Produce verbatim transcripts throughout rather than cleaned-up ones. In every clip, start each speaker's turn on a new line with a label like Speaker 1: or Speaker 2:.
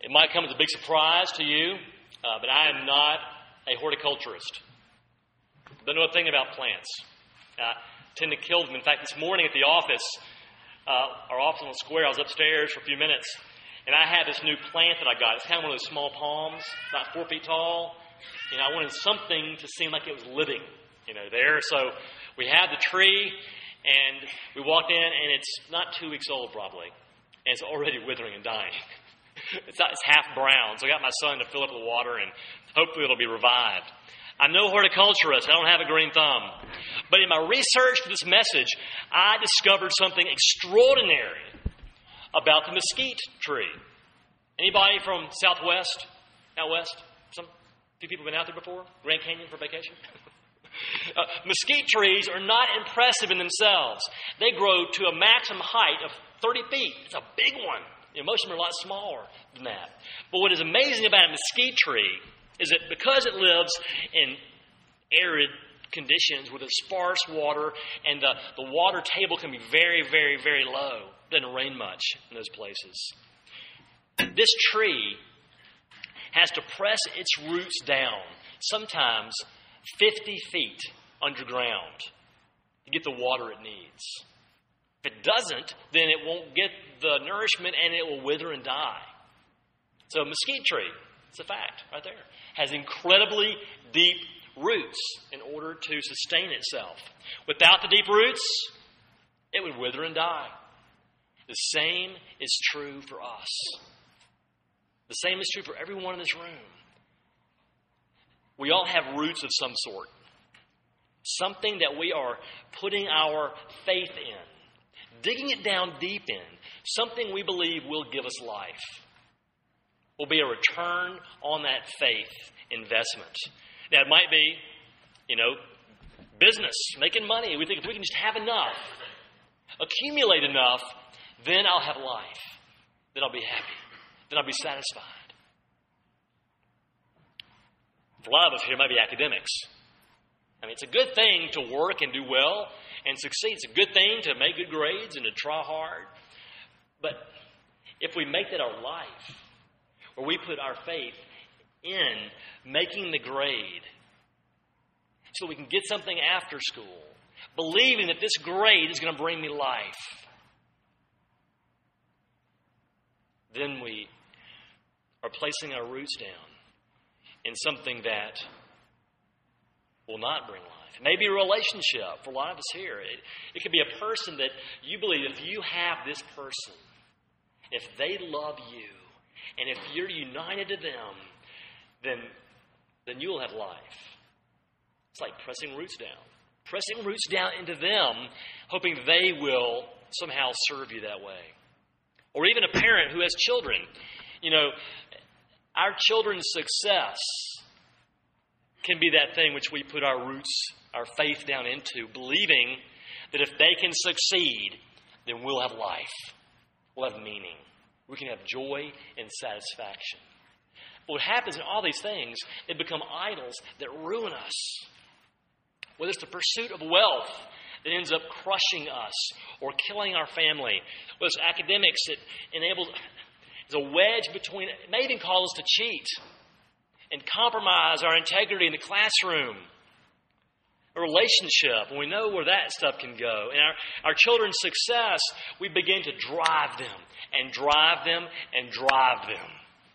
Speaker 1: It might come as a big surprise to you, uh, but I am not a horticulturist. Don't know a thing about plants. I tend to kill them. In fact, this morning at the office, uh, our office on the square, I was upstairs for a few minutes, and I had this new plant that I got. It's kind of one of those small palms, about four feet tall. You know, I wanted something to seem like it was living, you know, there. So we had the tree, and we walked in, and it's not two weeks old probably, and it's already withering and dying. It's, not, it's half brown, so I got my son to fill up the water, and hopefully it'll be revived. I'm no horticulturist. I don't have a green thumb. But in my research for this message, I discovered something extraordinary about the mesquite tree. Anybody from Southwest, out west? Some few people been out there before? Grand Canyon for vacation? uh, mesquite trees are not impressive in themselves. They grow to a maximum height of thirty feet. It's a big one. You know, most of them are a lot smaller than that. But what is amazing about a mesquite tree is that because it lives in arid conditions with a sparse water, and the, the water table can be very, very, very low. It doesn't rain much in those places. This tree has to press its roots down, sometimes fifty feet underground, to get the water it needs. If it doesn't, then it won't get the nourishment and it will wither and die. So a mesquite tree, it's a fact right there, has incredibly deep roots in order to sustain itself. Without the deep roots, it would wither and die. The same is true for us. The same is true for everyone in this room. We all have roots of some sort. Something that we are putting our faith in, digging it down deep in, something we believe will give us life. Will be a return on that faith investment. Now, it might be, you know, business, making money. We think if we can just have enough, accumulate enough, then I'll have life. Then I'll be happy. Then I'll be satisfied. For a lot of us here, it might be academics. I mean, it's a good thing to work and do well and succeed. It's a good thing to make good grades and to try hard. But if we make that our life, where we put our faith in making the grade so we can get something after school, believing that this grade is going to bring me life, then we are placing our roots down in something that will not bring life. It may be a relationship for a lot of us here. It, it could be a person that you believe if you have this person, if they love you, and if you're united to them, then, then you will have life. It's like pressing roots down. Pressing roots down into them, hoping they will somehow serve you that way. Or even a parent who has children. You know, our children's success can be that thing which we put our roots, our faith down into, believing that if they can succeed, then we'll have life. We'll have meaning. We can have joy and satisfaction. But what happens in all these things, they become idols that ruin us. Whether it's the pursuit of wealth that ends up crushing us or killing our family, whether it's academics that enables, is a wedge between, it may even cause us to cheat and compromise our integrity in the classroom. A relationship, and we know where that stuff can go. And our, our children's success, we begin to drive them and drive them and drive them.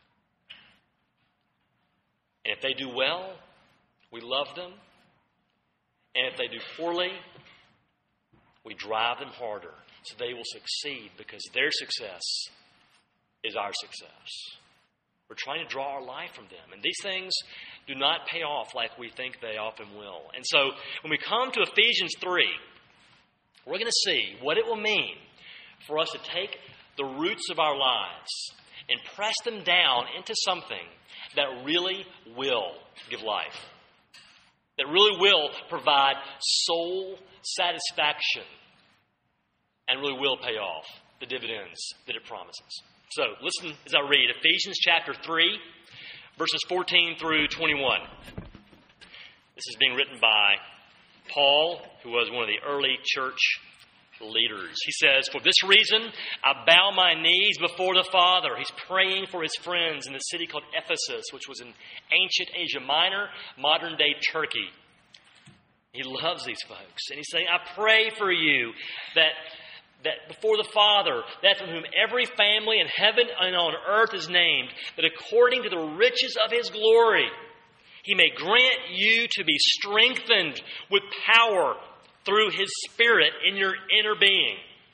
Speaker 1: And if they do well, we love them. And if they do poorly, we drive them harder so they will succeed because their success is our success. We're trying to draw our life from them. And these things do not pay off like we think they often will. And so when we come to Ephesians three, we're going to see what it will mean for us to take the roots of our lives and press them down into something that really will give life, that really will provide soul satisfaction and really will pay off the dividends that it promises. So listen as I read Ephesians chapter three, verses fourteen through twenty-one. This is being written by Paul, who was one of the early church leaders. He says, for this reason, I bow my knees before the Father. He's praying for his friends in the city called Ephesus, which was in ancient Asia Minor, modern-day Turkey. He loves these folks. And he's saying, I pray for you that, that before the Father, that from whom every family in heaven and on earth is named, that according to the riches of his glory, he may grant you to be strengthened with power through his Spirit in your inner being.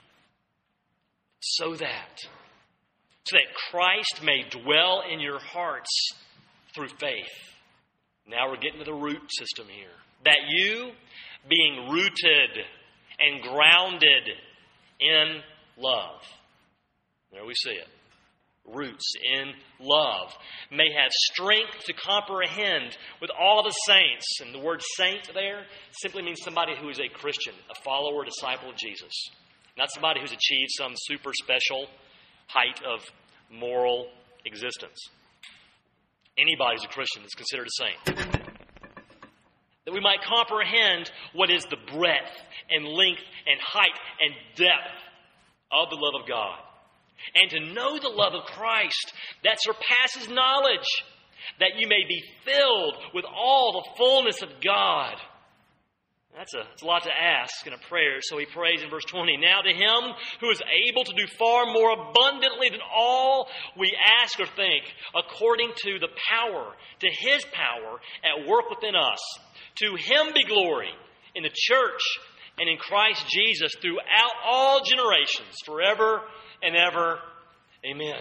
Speaker 1: So that, so that Christ may dwell in your hearts through faith. Now we're getting to the root system here. That you, being rooted and grounded in love. There we see it. Roots in love, may have strength to comprehend with all the saints. And the word saint there simply means somebody who is a Christian, a follower, a disciple of Jesus. Not somebody who's achieved some super special height of moral existence. Anybody who's a Christian is considered a saint. That we might comprehend what is the breadth and length and height and depth of the love of God. And to know the love of Christ that surpasses knowledge, that you may be filled with all the fullness of God. That's a, that's a lot to ask in a prayer. So he prays in verse twenty, now to him who is able to do far more abundantly than all we ask or think, according to the power, to his power at work within us. To him be glory in the church and in Christ Jesus throughout all generations, forever and ever. Amen.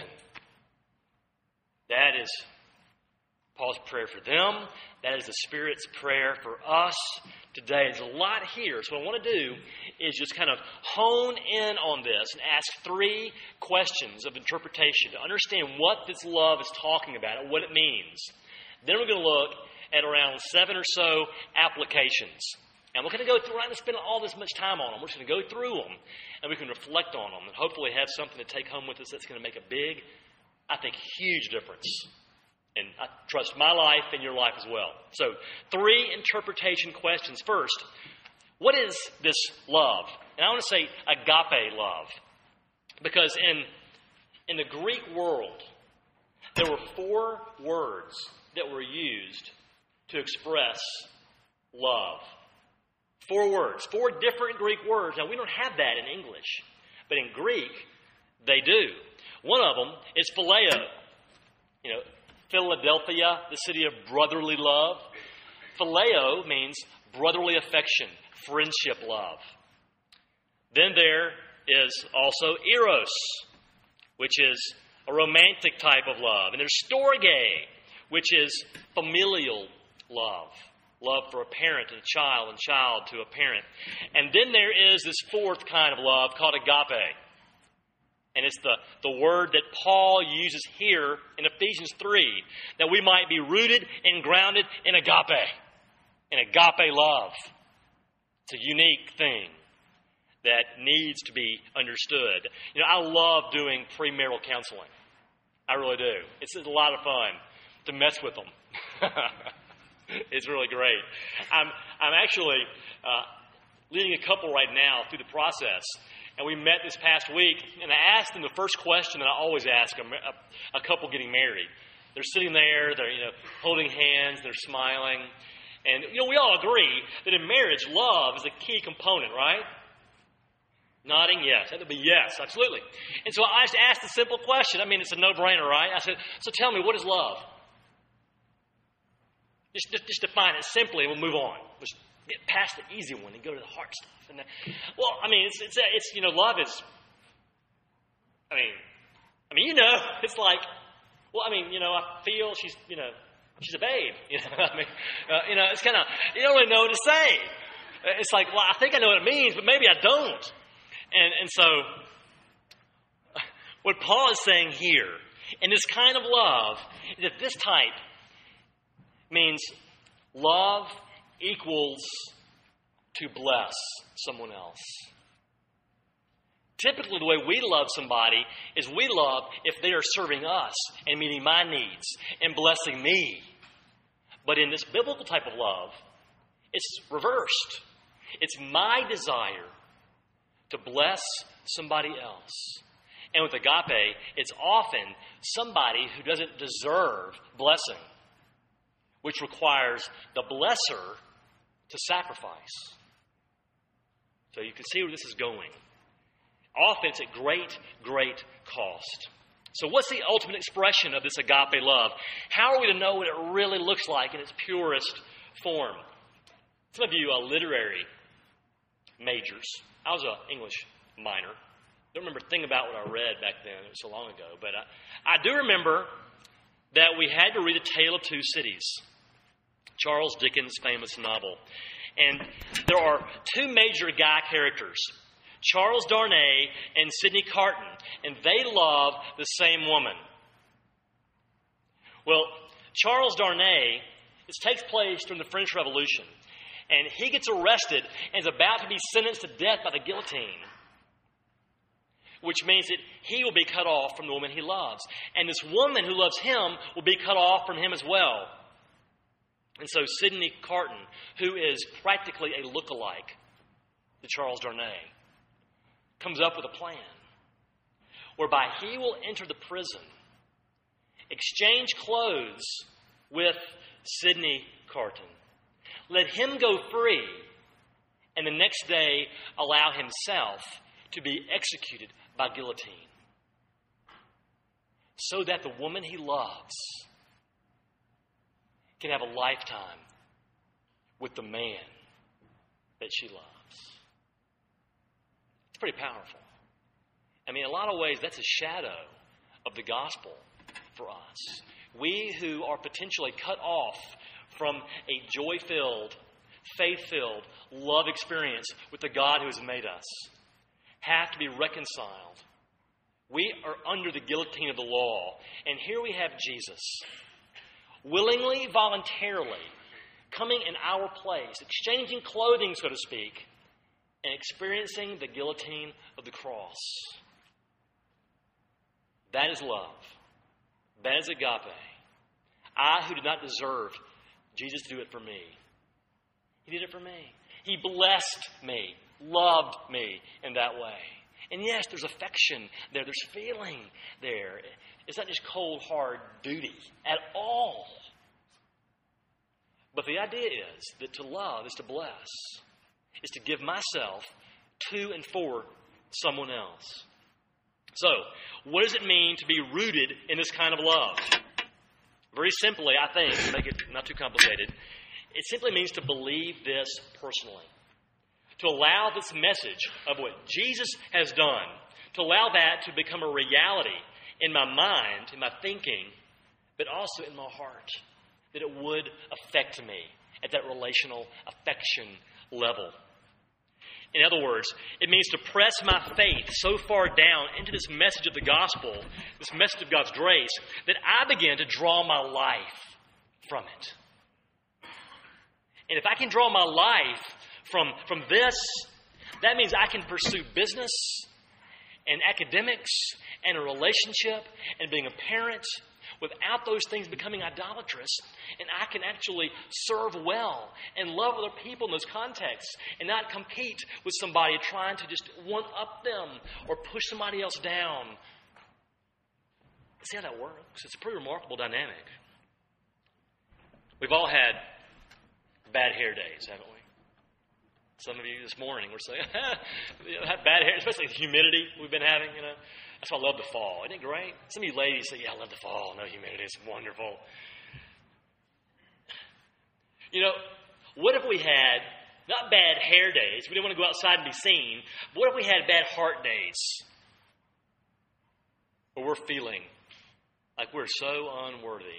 Speaker 1: That is Paul's prayer for them. That is the Spirit's prayer for us today. There's a lot here. So what I want to do is just kind of hone in on this and ask three questions of interpretation to understand what this love is talking about and what it means. Then we're going to look at around seven or so applications. And we're going to go through, we're not going to spend all this much time on them. We're just going to go through them and we can reflect on them and hopefully have something to take home with us that's going to make a big, I think, huge difference. And I trust my life and your life as well. So, three interpretation questions. First, what is this love? And I want to say agape love. Because in, in the Greek world, there were four words that were used to express love. Four words. Four different Greek words. Now, we don't have that in English. But in Greek, they do. One of them is phileo. You know, Philadelphia, the city of brotherly love. Phileo means brotherly affection, friendship love. Then there is also eros, which is a romantic type of love. And there's storge, which is familial love. Love for a parent and a child and child to a parent. And then there is this fourth kind of love called agape. And it's the, the word that Paul uses here in Ephesians three, that we might be rooted and grounded in agape, in agape love. It's a unique thing that needs to be understood. You know, I love doing premarital counseling. I really do. It's a lot of fun to mess with them. It's really great. I'm, I'm actually uh, leading a couple right now through the process. And we met this past week, and I asked them the first question that I always ask a, a, a couple getting married. They're sitting there, they're you know holding hands, they're smiling. And you know we all agree that in marriage, love is a key component, right? Nodding, yes. That would be yes, absolutely. And so I just asked a simple question. I mean, it's a no-brainer, right? I said, so tell me, what is love? Just, just, just define it simply, and we'll move on. Just get past the easy one and go to the hard stuff. And then, well, I mean, it's, it's, it's, you know, love is, I mean, I mean, you know, it's like, well, I mean, you know, I feel she's, you know, she's a babe. You know, I mean, uh, you know, it's kind of, you don't really know what to say. It's like, well, I think I know what it means, but maybe I don't. And, and so, what Paul is saying here, in this kind of love, is that this type means love equals to bless someone else. Typically, the way we love somebody is we love if they are serving us and meeting my needs and blessing me. But in this biblical type of love, it's reversed. It's my desire to bless somebody else. And with agape, it's often somebody who doesn't deserve blessing, which requires the blesser to sacrifice. So you can see where this is going. Often it's at great, great cost. So what's the ultimate expression of this agape love? How are we to know what it really looks like in its purest form? Some of you are literary majors. I was an English minor. I don't remember a thing about what I read back then. It was so long ago. But I, I do remember that we had to read A Tale of Two Cities, Charles Dickens' famous novel. And there are two major guy characters, Charles Darnay and Sidney Carton, and they love the same woman. Well, Charles Darnay, this takes place during the French Revolution, and he gets arrested and is about to be sentenced to death by the guillotine, which means that he will be cut off from the woman he loves. And this woman who loves him will be cut off from him as well. And so Sidney Carton, who is practically a look-alike to Charles Darnay, comes up with a plan whereby he will enter the prison, exchange clothes with Sidney Carton, let him go free, and the next day allow himself to be executed by guillotine, so that the woman he loves can have a lifetime with the man that she loves. It's pretty powerful. I mean, in a lot of ways, that's a shadow of the gospel for us. We who are potentially cut off from a joy-filled, faith-filled love experience with the God who has made us have to be reconciled. We are under the guillotine of the law. And here we have Jesus, willingly, voluntarily, coming in our place, exchanging clothing, so to speak, and experiencing the guillotine of the cross. That is love. That is agape. I, who did not deserve Jesus to do it for me, He did it for me. He blessed me, loved me in that way. And yes, there's affection there. There's feeling there. It's not just cold, hard duty at all. But the idea is that to love is to bless, is to give myself to and for someone else. So, what does it mean to be rooted in this kind of love? Very simply, I think, to make it not too complicated, it simply means to believe this personally. To allow this message of what Jesus has done, to allow that to become a reality in my mind, in my thinking, but also in my heart, that it would affect me at that relational affection level. In other words, it means to press my faith so far down into this message of the gospel, this message of God's grace, that I begin to draw my life from it. And if I can draw my life from, from this, that means I can pursue business and academics and a relationship and being a parent without those things becoming idolatrous, and I can actually serve well and love other people in those contexts and not compete with somebody trying to just one-up them or push somebody else down. See how that works? It's a pretty remarkable dynamic. We've all had bad hair days, haven't we? Some of you this morning were saying, bad hair, especially the humidity we've been having, you know. That's why I love the fall. Isn't it great? Some of you ladies say, yeah, I love the fall. No humidity. It's wonderful. You know, what if we had, not bad hair days, we didn't want to go outside and be seen, but what if we had bad heart days? Where we're feeling like we're so unworthy.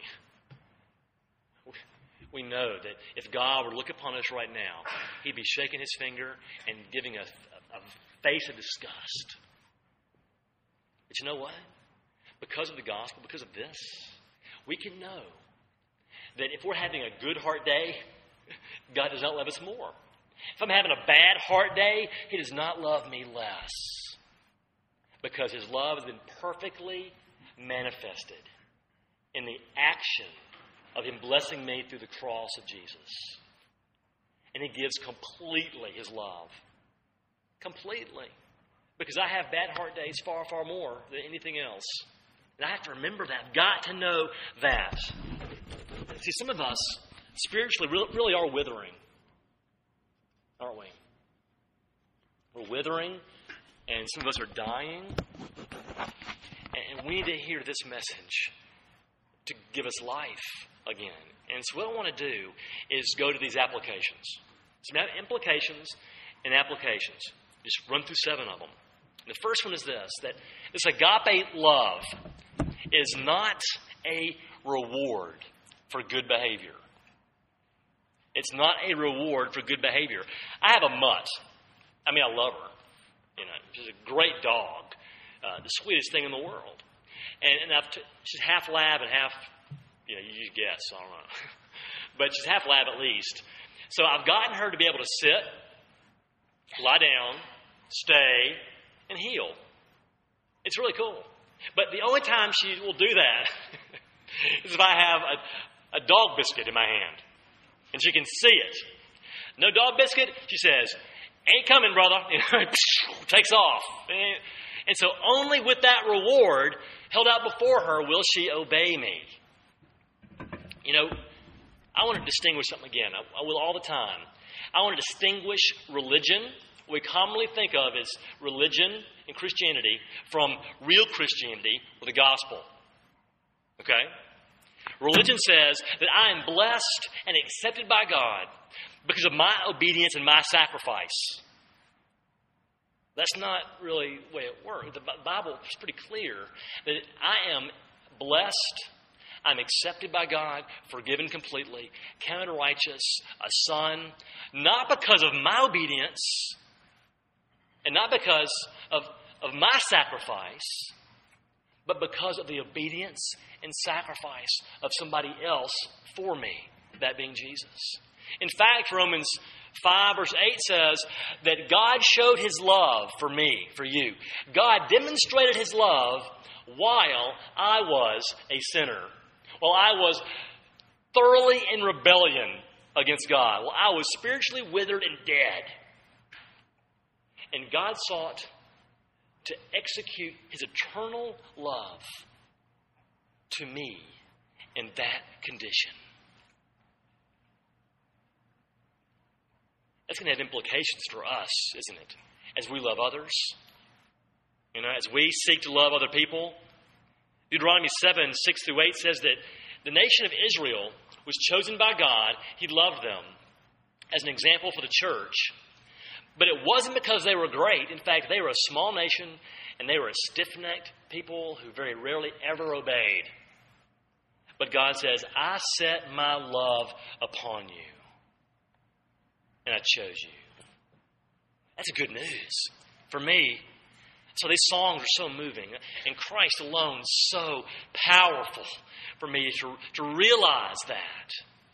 Speaker 1: We know that if God were to look upon us right now, He'd be shaking His finger and giving us a, a face of disgust. But you know what? Because of the gospel, because of this, we can know that if we're having a good heart day, God does not love us more. If I'm having a bad heart day, He does not love me less. Because His love has been perfectly manifested in the action of Him blessing me through the cross of Jesus. And He gives completely His love. Completely. Because I have bad heart days far, far more than anything else. And I have to remember that. I've got to know that. See, some of us spiritually really are withering, aren't we? We're withering, and some of us are dying. And we need to hear this message to give us life again. And so what I want to do is go to these applications. Some implications and applications. Just run through seven of them. The first one is this, that this agape love is not a reward for good behavior. It's not a reward for good behavior. I have a mutt. I mean, I love her. You know, she's a great dog. Uh, the sweetest thing in the world. And, and I've t- she's half lab and half, you know, you guess, I don't know. But she's half lab at least. So I've gotten her to be able to sit, lie down, stay, and heel. It's really cool. But the only time she will do that is if I have a, a dog biscuit in my hand. And she can see it. No dog biscuit, she says, ain't coming, brother. Takes off. And, and so only with that reward held out before her will she obey me. You know, I want to distinguish something again. I, I will all the time. I want to distinguish religion, what we commonly think of as religion and Christianity, from real Christianity or the gospel. Okay? Religion says that I am blessed and accepted by God because of my obedience and my sacrifice. That's not really the way it works. The Bible is pretty clear that I am blessed, I'm accepted by God, forgiven completely, counted righteous, a son, not because of my obedience and not because of, of my sacrifice, but because of the obedience and sacrifice of somebody else for me, that being Jesus. In fact, Romans five verse eight says that God showed His love for me, for you. God demonstrated His love while I was a sinner. While I was thoroughly in rebellion against God. While I was spiritually withered and dead. And God sought to execute His eternal love to me in that condition. That's going to have implications for us, isn't it? As we love others. You know, as we seek to love other people. Deuteronomy seven, six through eight says that the nation of Israel was chosen by God. He loved them as an example for the church. But it wasn't because they were great. In fact, they were a small nation and they were a stiff-necked people who very rarely ever obeyed. But God says, I set my love upon you. And I chose you. That's good news for me. So these songs are so moving. And Christ alone is so powerful for me to, to realize that.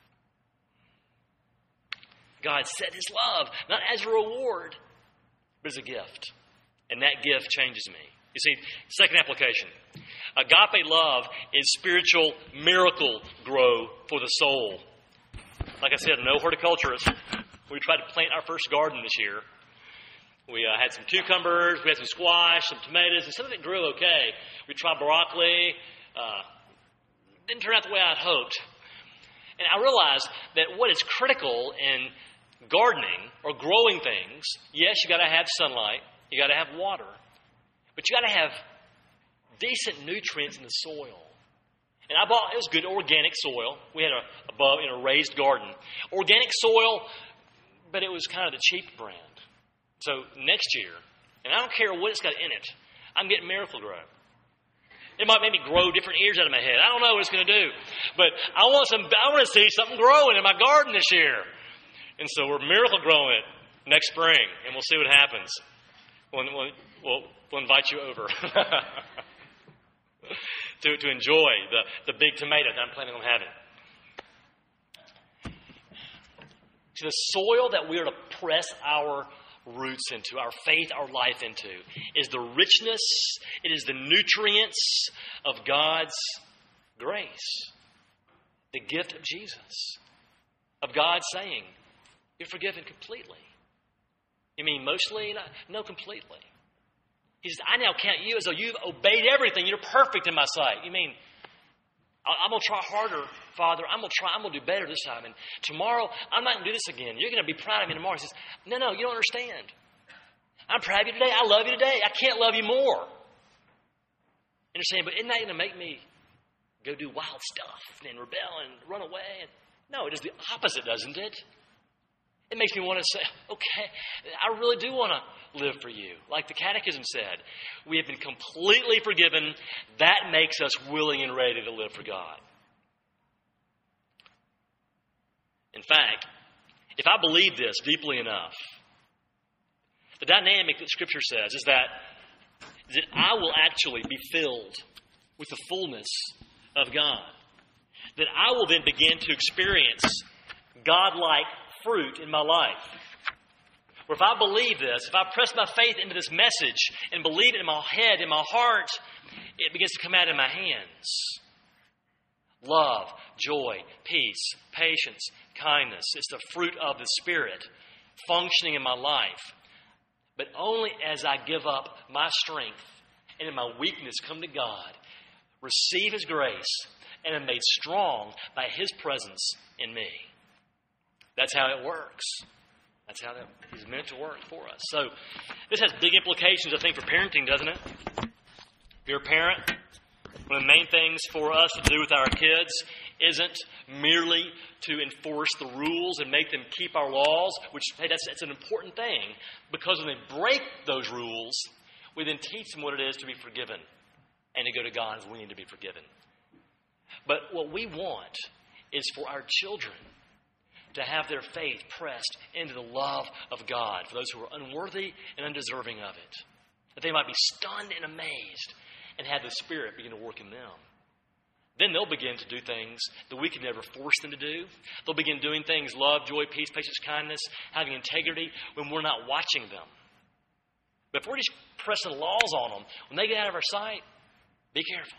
Speaker 1: God set His love, not as a reward, but as a gift. And that gift changes me. You see, second application. Agape love is spiritual miracle grow for the soul. Like I said, no horticulturist. We tried to plant our first garden this year. We uh, had some cucumbers, we had some squash, some tomatoes, and some of it grew okay. We tried broccoli. Uh, didn't turn out the way I'd hoped. And I realized that what is critical in gardening or growing things, yes, you got to have sunlight, you got to have water, but you got to have decent nutrients in the soil. And I bought, it was good organic soil. We had a above in a raised garden. Organic soil, but it was kind of the cheap brand. So next year, and I don't care what it's got in it, I'm getting Miracle-Gro. It might make me grow different ears out of my head. I don't know what it's going to do. But I want some. I want to see something growing in my garden this year. And so we're Miracle-Growing it next spring, and we'll see what happens. We'll, we'll, we'll, we'll invite you over to, to enjoy the, the big tomato that I'm planning on having. To the soil that we are to press our roots into, our faith, our life into, is the richness, it is the nutrients of God's grace. The gift of Jesus. Of God saying, you're forgiven completely. You mean mostly? No, completely. He says, I now count you as though you've obeyed everything. You're perfect in my sight. You mean, I'm going to try harder, Father. I'm going to try. I'm going to do better this time. And tomorrow, I'm not going to do this again. You're going to be proud of me tomorrow. He says, no, no, you don't understand. I'm proud of you today. I love you today. I can't love you more. And you're saying, but isn't that going to make me go do wild stuff and rebel and run away? And no, it does the opposite, doesn't it? It makes me want to say, okay, I really do want to live for you. Like the Catechism said, we have been completely forgiven. That makes us willing and ready to live for God. In fact, if I believe this deeply enough, the dynamic that Scripture says is that, that I will actually be filled with the fullness of God. That I will then begin to experience God-like fruit in my life. Or if I believe this, if I press my faith into this message and believe it in my head, in my heart, it begins to come out in my hands. Love, joy, peace, patience, kindness. It's the fruit of the Spirit functioning in my life. But only as I give up my strength and in my weakness come to God, receive His grace, and am made strong by His presence in me. That's how it works. That's how that is meant to work for us. So this has big implications, I think, for parenting, doesn't it? If you're a parent, one of the main things for us to do with our kids isn't merely to enforce the rules and make them keep our laws, which, hey, that's, that's an important thing, because when they break those rules, we then teach them what it is to be forgiven and to go to God as we need to be forgiven. But what we want is for our children to have their faith pressed into the love of God for those who are unworthy and undeserving of it. That they might be stunned and amazed and have the Spirit begin to work in them. Then they'll begin to do things that we could never force them to do. They'll begin doing things, love, joy, peace, patience, kindness, having integrity, when we're not watching them. But if we're just pressing laws on them, when they get out of our sight, be careful.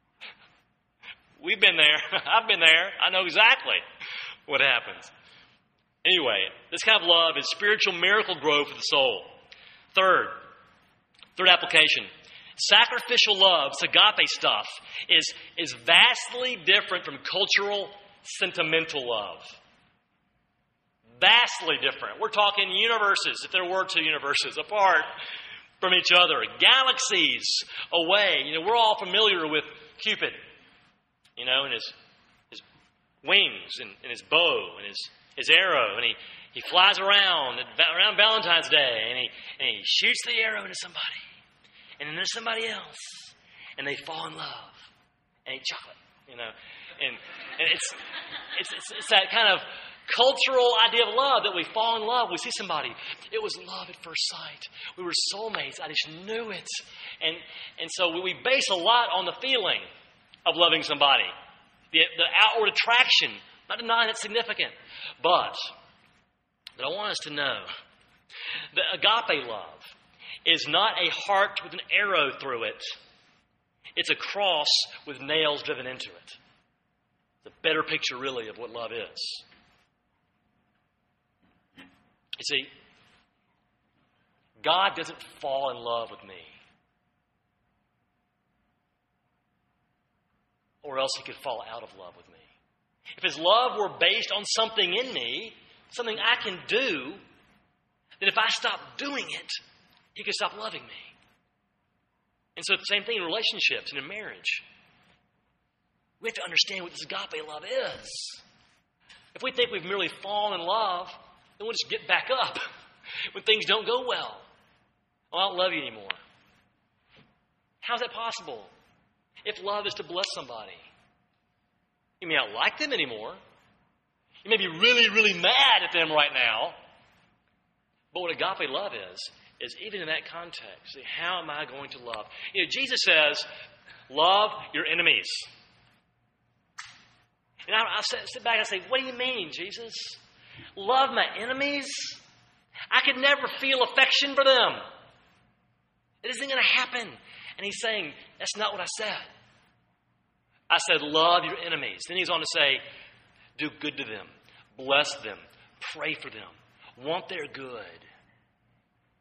Speaker 1: We've been there. I've been there. I know exactly what happens. Anyway, this kind of love is spiritual miracle growth of the soul. Third, third application. Sacrificial love, this agape stuff, is, is vastly different from cultural, sentimental love. Vastly different. We're talking universes, if there were two universes, apart from each other. Galaxies away. You know, we're all familiar with Cupid, you know, and his, his wings and, and his bow and his, his arrow. And he, he flies around, around Valentine's Day, and he, and he shoots the arrow into somebody. And then there's somebody else, and they fall in love and eat chocolate, you know. And, and it's, it's, it's, it's that kind of cultural idea of love that we fall in love. We see somebody. It was love at first sight. We were soulmates. I just knew it. And, and so we base a lot on the feeling of loving somebody, the, the outward attraction. Not denying it's significant. But, but I want us to know that agape love is not a heart with an arrow through it. It's a cross with nails driven into it. It's a better picture, really, of what love is. You see, God doesn't fall in love with me, or else He could fall out of love with me. If His love were based on something in me, something I can do, then if I stop doing it, He could stop loving me. And so the same thing in relationships and in marriage. We have to understand what this agape love is. If we think we've merely fallen in love, then we'll just get back up when things don't go well. Oh, I don't love you anymore. How's that possible? If love is to bless somebody. You may not like them anymore. You may be really, really mad at them right now. But what agape love is, is even in that context, see, how am I going to love? You know, Jesus says, love your enemies. And I, I sit back and I say, what do you mean, Jesus? Love my enemies? I could never feel affection for them. It isn't going to happen. And He's saying, that's not what I said. I said, love your enemies. Then He's on to say, do good to them, bless them, pray for them, want their good.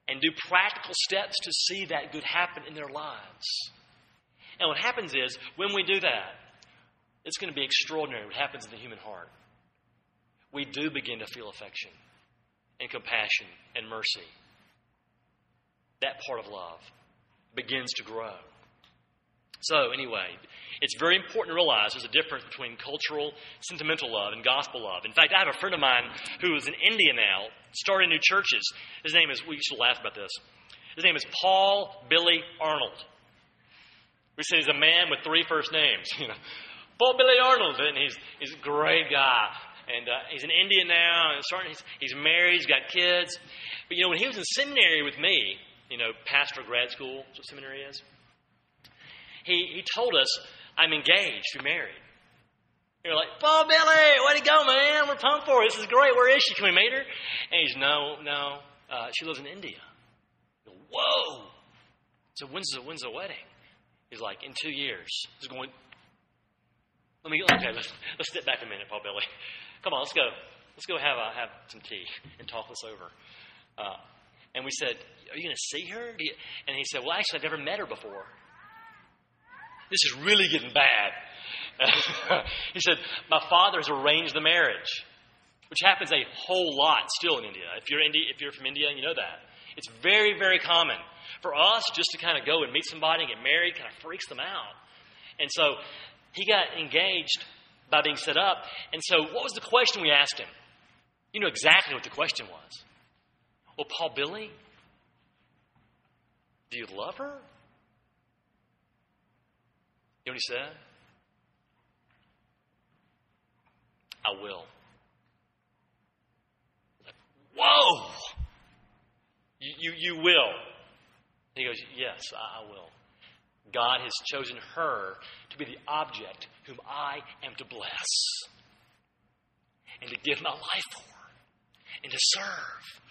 Speaker 1: and do practical steps to see that good happen in their lives. And what happens is, when we do that, it's going to be extraordinary what happens in the human heart. We do begin to feel affection and compassion and mercy. That part of love begins to grow. So anyway, it's very important to realize there's a difference between cultural, sentimental love and gospel love. In fact, I have a friend of mine who is in India now, starting new churches. His name is, we used to laugh about this. His name is Paul Billy Arnold. We say he's a man with three first names. You know, Paul Billy Arnold, and he's he's a great guy. And uh, he's in India now, and starting, he's, he's married, he's got kids. But you know, when he was in seminary with me, you know, pastor grad school, that's what seminary is. He he told us, I'm engaged, you're married. You're like, Paul Billy, way to go, man. We're pumped for it. This is great. Where is she? Can we meet her? And he's, no, no. Uh, she lives in India. Go, whoa. So when's the, when's the wedding? He's like, in two years. He's going, let me, okay, let's, let's step back a minute, Paul Billy. Come on, let's go. Let's go have a, have some tea and talk this over. Uh, and we said, are you going to see her? And he said, well, actually, I've never met her before. This is really getting bad. He said, my father has arranged the marriage, which happens a whole lot still in India. If you're Indi- if you're from India, you know that. It's very, very common. For us, just to kind of go and meet somebody and get married kind of freaks them out. And so he got engaged by being set up. And so what was the question we asked him? You know exactly what the question was. Well, Paul Billy, do you love her? You know what he said? I will. Like, whoa! You, you, you will. He goes, yes, I, I will. God has chosen her to be the object whom I am to bless and to give my life for and to serve.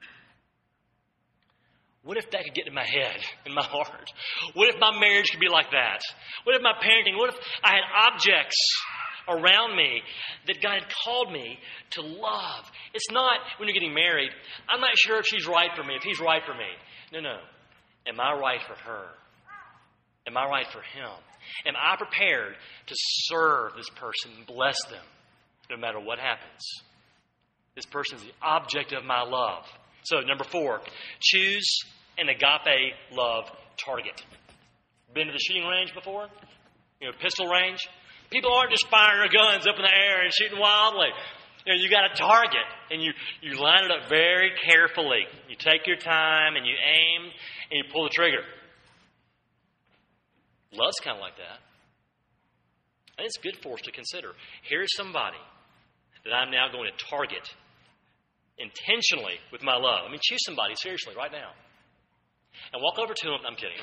Speaker 1: What if that could get in my head, in my heart? What if my marriage could be like that? What if my parenting, what if I had objects around me that God had called me to love? It's not when you're getting married, I'm not sure if she's right for me, if he's right for me. No, no. Am I right for her? Am I right for him? Am I prepared to serve this person and bless them no matter what happens? This person is the object of my love. So, number four, choose an agape love target. Been to the shooting range before? You know, pistol range? People aren't just firing their guns up in the air and shooting wildly. You know, you got a target, and you, you line it up very carefully. You take your time, and you aim, and you pull the trigger. Love's kind of like that. And it's good for us to consider. Here's somebody that I'm now going to target intentionally with my love. I mean, choose somebody seriously right now. And walk over to them. I'm kidding.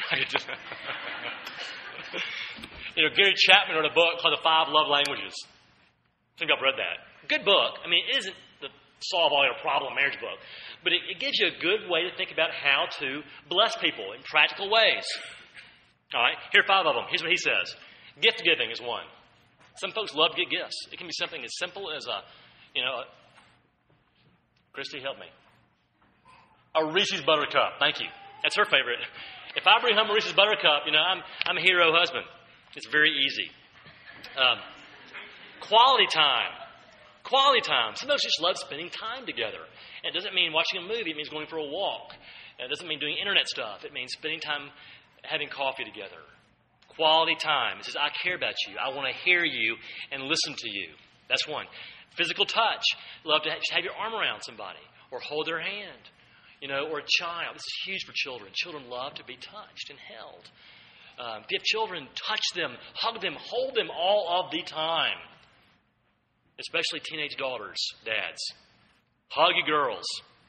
Speaker 1: You know, Gary Chapman wrote a book called The Five Love Languages. I think I've read that. Good book. I mean, it isn't the solve all your problem marriage book, but it, it gives you a good way to think about how to bless people in practical ways. All right? Here are five of them. Here's what he says. Gift giving is one. Some folks love to get gifts. It can be something as simple as a, you know, a, Christy, help me. A Reese's Buttercup. Thank you. That's her favorite. If I bring home a Reese's Buttercup, you know, I'm I'm a hero husband. It's very easy. Um, quality time. Quality time. Some folks just love spending time together. And it doesn't mean watching a movie. It means going for a walk. And it doesn't mean doing internet stuff. It means spending time having coffee together. Quality time. It says, I care about you. I want to hear you and listen to you. That's one. Physical touch. Love to just have your arm around somebody or hold their hand. You know, or a child. This is huge for children. Children love to be touched and held. Um, if you have children, touch them, hug them, hold them all of the time. Especially teenage daughters, dads. Hug your girls.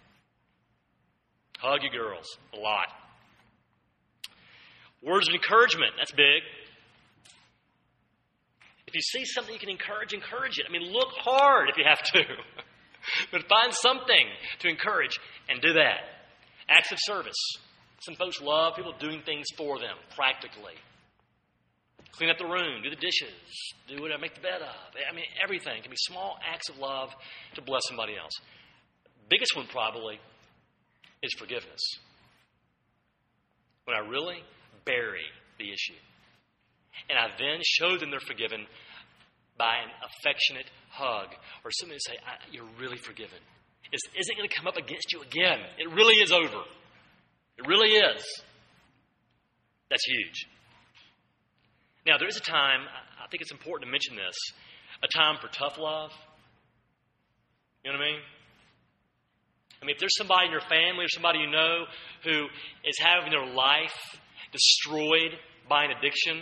Speaker 1: Hug your girls. A lot. Words of encouragement. That's big. If you see something you can encourage, encourage it. I mean, look hard if you have to. But find something to encourage and do that. Acts of service. Some folks love people doing things for them, practically. Clean up the room, do the dishes, do whatever, make the bed up. I mean, everything can be small acts of love to bless somebody else. Biggest one probably is forgiveness. when I really bury the issue. And I then show them they're forgiven by an affectionate hug or something to say, I, you're really forgiven. It isn't going to come up against you again. It really is over. It really is. That's huge. Now, there is a time, I think it's important to mention this, a time for tough love. You know what I mean? I mean, if there's somebody in your family or somebody you know who is having their life destroyed by an addiction,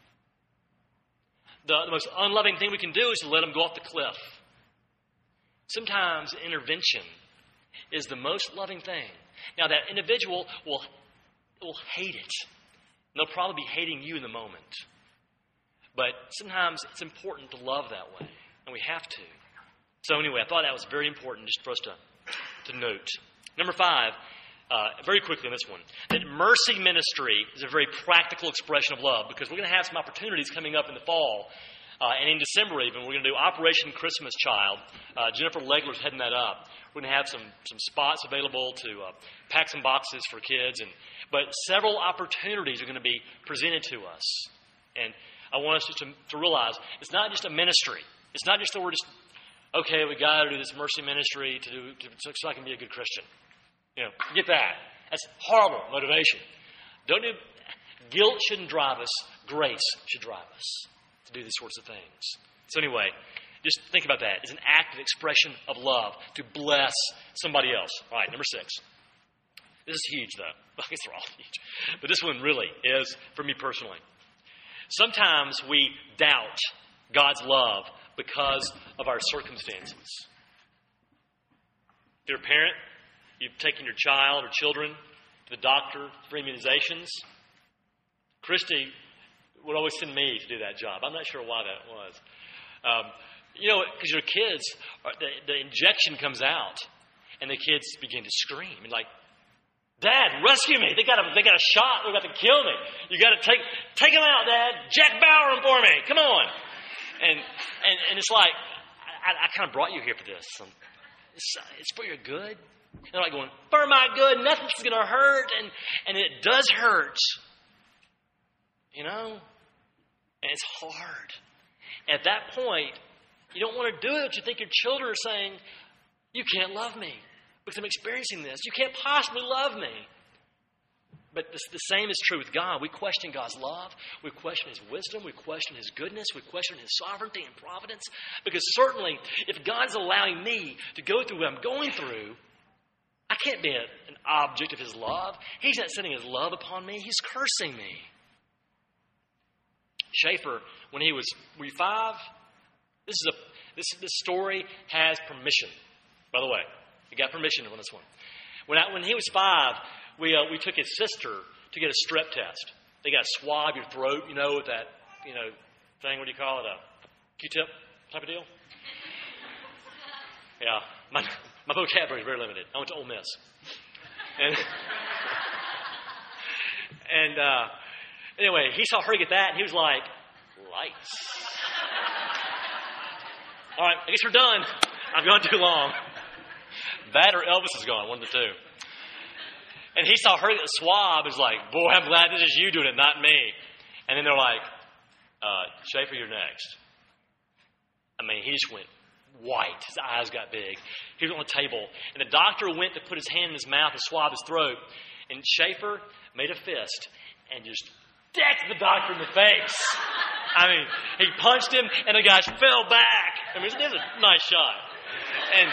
Speaker 1: the, the most unloving thing we can do is to let them go off the cliff. Sometimes intervention is the most loving thing. Now, that individual will, will hate it. They'll probably be hating you in the moment. But sometimes it's important to love that way, and we have to. So anyway, I thought that was very important just for us to, to note. Number five, uh, very quickly on this one, that mercy ministry is a very practical expression of love, because we're going to have some opportunities coming up in the fall. Uh, and in December even, we're going to do Operation Christmas Child. Uh, Jennifer Legler's heading that up. We're going to have some, some spots available to uh, pack some boxes for kids. And But several opportunities are going to be presented to us. And I want us to, to realize it's not just a ministry. It's not just that we're just, okay, we got to do this mercy ministry to do, to, so I can be a good Christian. You know, get that. That's horrible motivation. Don't do, guilt shouldn't drive us. Grace should drive us to do these sorts of things. So anyway, just think about that. It's an active expression of love to bless somebody else. All right, number six. This is huge, though. I guess they're all huge. But this one really is for me personally. Sometimes we doubt God's love because of our circumstances. If you're a parent, you've taken your child or children to the doctor for immunizations. Christy would always send me to do that job. I'm not sure why that was. Um, you know, because your kids, are, the, the injection comes out, and the kids begin to scream. And like, Dad, rescue me. They got a, they got a shot. They're about to kill me. You got to take take them out, Dad. Jack Bauer them for me. Come on. And and, and it's like, I, I kind of brought you here for this. Um, it's, it's for your good. And they're like going, for my good, nothing's going to hurt. And, and it does hurt. You know? And it's hard. And at that point, you don't want to do it. You think your children are saying, you can't love me because I'm experiencing this. You can't possibly love me. But the, the same is true with God. We question God's love. We question His wisdom. We question His goodness. We question His sovereignty and providence. Because certainly, if God's allowing me to go through what I'm going through, I can't be a, an object of His love. He's not sending His love upon me. He's cursing me. Schaefer, when he was, were you five? This is a this this story has permission. By the way, he got permission on this one. When I, when he was five, we uh, we took his sister to get a strep test. They got to swab your throat, you know, with that you know thing. What do you call it? A Q-tip type of deal. Yeah, my my vocabulary is very limited. I went to Ole Miss, and and. Uh, Anyway, he saw her get that, and he was like, lights. All right, I guess we're done. I've gone too long. That or Elvis is gone, one of the two. And he saw her get the swab, and was like, boy, I'm glad this is you doing it, not me. And then they're like, uh, Schaefer, you're next. I mean, he just went white. His eyes got big. He was on the table, and the doctor went to put his hand in his mouth and swab his throat, and Schaefer made a fist and just decked the doctor in the face. I mean, he punched him, and the guy fell back. I mean, it was a nice shot. And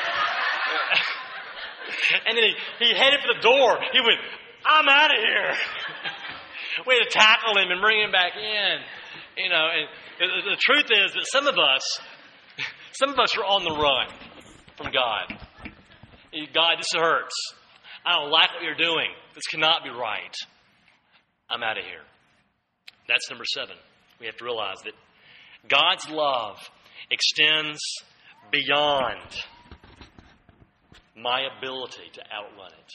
Speaker 1: and then he, he headed for the door. He went, I'm out of here. We had to tackle him and bring him back in. You know, and the, the truth is that some of us, some of us are on the run from God. God, this hurts. I don't like what you're doing. This cannot be right. I'm out of here. That's number seven. We have to realize that God's love extends beyond my ability to outrun it.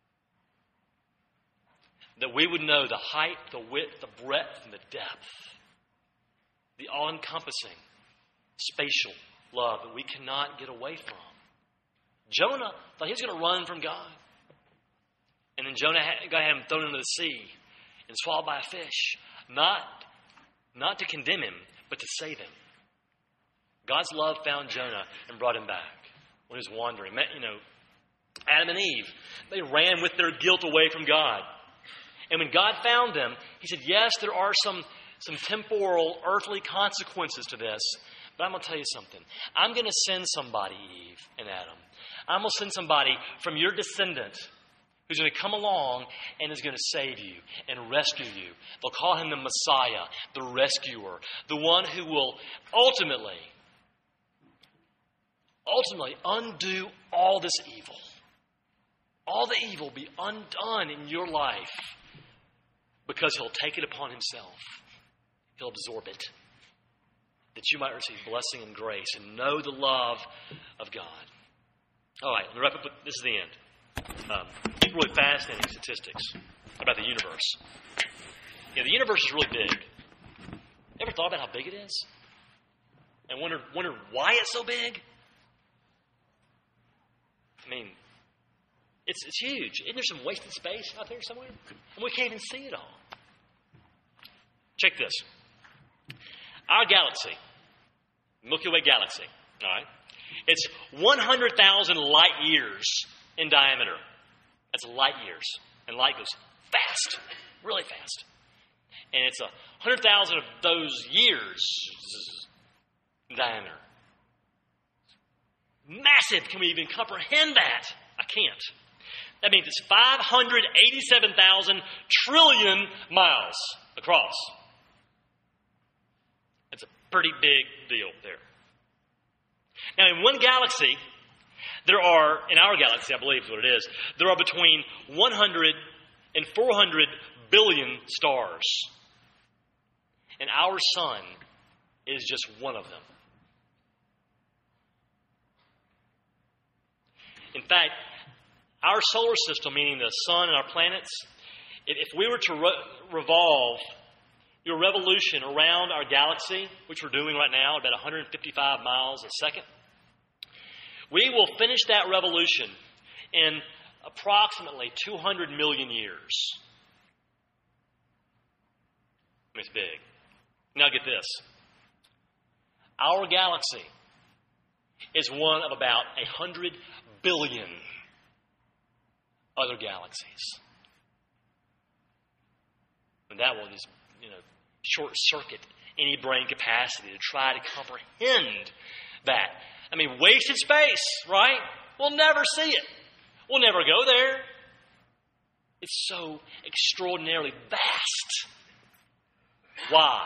Speaker 1: That we would know the height, the width, the breadth, and the depth. The all-encompassing, spatial love that we cannot get away from. Jonah thought he was going to run from God. And then Jonah got him thrown into the sea. and swallowed by a fish. Not, not to condemn him, but to save him. God's love found Jonah and brought him back when he was wandering. You know, Adam and Eve, they ran with their guilt away from God. And when God found them, he said, yes, there are some, some temporal, earthly consequences to this, but I'm going to tell you something. I'm going to send somebody, Eve and Adam. I'm going to send somebody from your descendant who's going to come along and is going to save you and rescue you. They'll call him the Messiah, the rescuer, the one who will ultimately, ultimately undo all this evil. All the evil will be undone in your life because he'll take it upon himself. He'll absorb it, that you might receive blessing and grace and know the love of God. All right, let me wrap up. This is the end. Um, really fascinating statistics about the universe. Yeah, the universe is really big. Ever thought about how big it is? And wondered, wondered why it's so big? I mean, it's it's huge. Isn't there some wasted space out there somewhere? And we can't even see it all. Check this. Our galaxy, Milky Way galaxy, all right, it's one hundred thousand light years in diameter. That's light years. And light goes fast, really fast. And it's one hundred thousand of those years in diameter. Massive. Can we even comprehend that? I can't. That means it's five hundred eighty-seven thousand trillion miles across. That's a pretty big deal there. Now, in one galaxy, there are, in our galaxy, I believe is what it is, there are between one hundred and four hundred billion stars. And our sun is just one of them. In fact, our solar system, meaning the sun and our planets, if, if we were to re- revolve your revolution around our galaxy, which we're doing right now, about one hundred fifty-five miles a second, we will finish that revolution in approximately two hundred million years. I mean, it's big. Now get this. Our galaxy is one of about one hundred billion other galaxies. And that will just, you know, short circuit any brain capacity to try to comprehend that. I mean, wasted space, right? We'll never see it. We'll never go there. It's so extraordinarily vast. Why?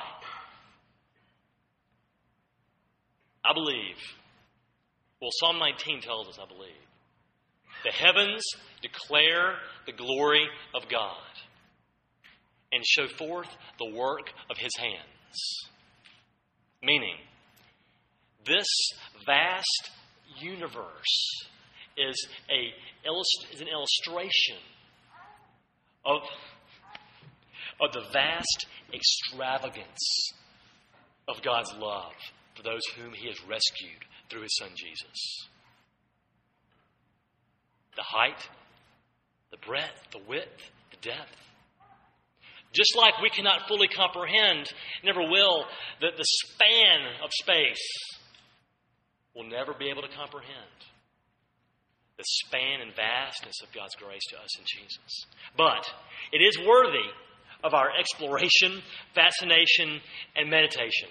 Speaker 1: I believe, well, Psalm nineteen tells us, I believe, the heavens declare the glory of God and show forth the work of his hands. Meaning, this vast universe is a is an illustration of, of the vast extravagance of God's love for those whom he has rescued through his son Jesus. The height, the breadth, the width, the depth. Just like we cannot fully comprehend, never will, the, the span of space, we'll never be able to comprehend the span and vastness of God's grace to us in Jesus. But it is worthy of our exploration, fascination, and meditation.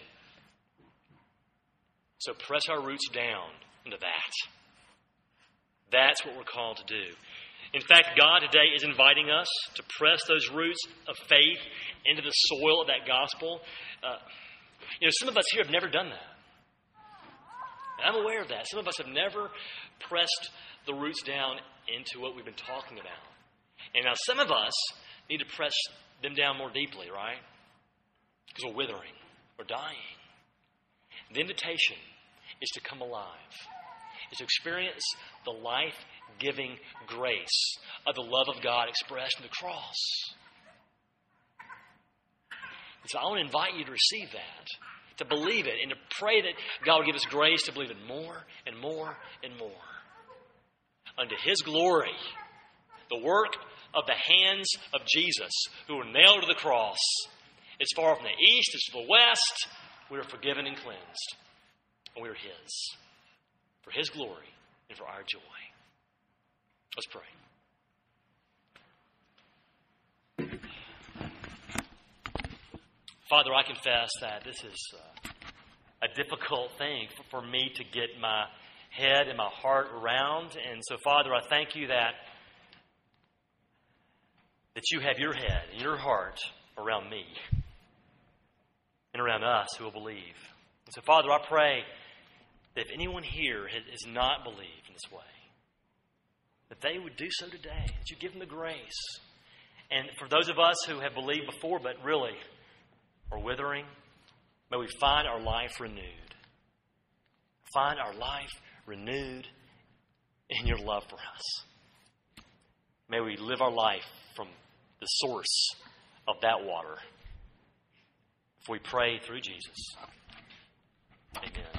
Speaker 1: So press our roots down into that. That's what we're called to do. In fact, God today is inviting us to press those roots of faith into the soil of that gospel. Uh, you know, some of us here have never done that. And I'm aware of that. Some of us have never pressed the roots down into what we've been talking about. And now some of us need to press them down more deeply, right? Because we're withering. We're dying. The invitation is to come alive. Is to experience the life-giving grace of the love of God expressed in the cross. And so I want to invite you to receive that, to believe it, and to pray that God will give us grace to believe it more and more and more. Unto his glory, the work of the hands of Jesus, who were nailed to the cross. As far from the east as to the west, we are forgiven and cleansed. And we are His, for His glory and for our joy. Let's pray. Father, I confess that this is uh, a difficult thing for, for me to get my head and my heart around. And so, Father, I thank you that, that you have your head and your heart around me and around us who will believe. And so, Father, I pray that if anyone here has, has not believed in this way, that they would do so today, that you give them the grace. And for those of us who have believed before but really are withering, may we find our life renewed. Find our life renewed in your love for us. May we live our life from the source of that water. If we pray through Jesus. Amen.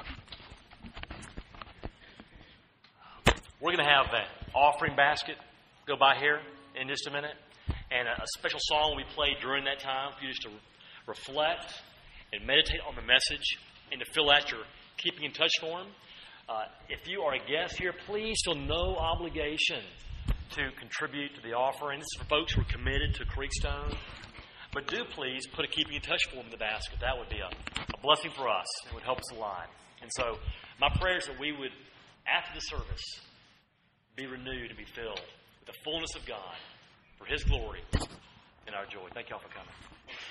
Speaker 1: We're going to have an offering basket go by here in just a minute. And a, a special song we play during that time for you just to reflect and meditate on the message and to fill out your Keeping in Touch form. Uh, if you are a guest here, please feel no obligation to contribute to the offering. This is for folks who are committed to Creekstone. But do please put a Keeping in Touch form in the basket. That would be a, a blessing for us. It would help us a lot. And so my prayer is that we would, after the service, be renewed and be filled with the fullness of God for His glory and our joy. Thank you all for coming.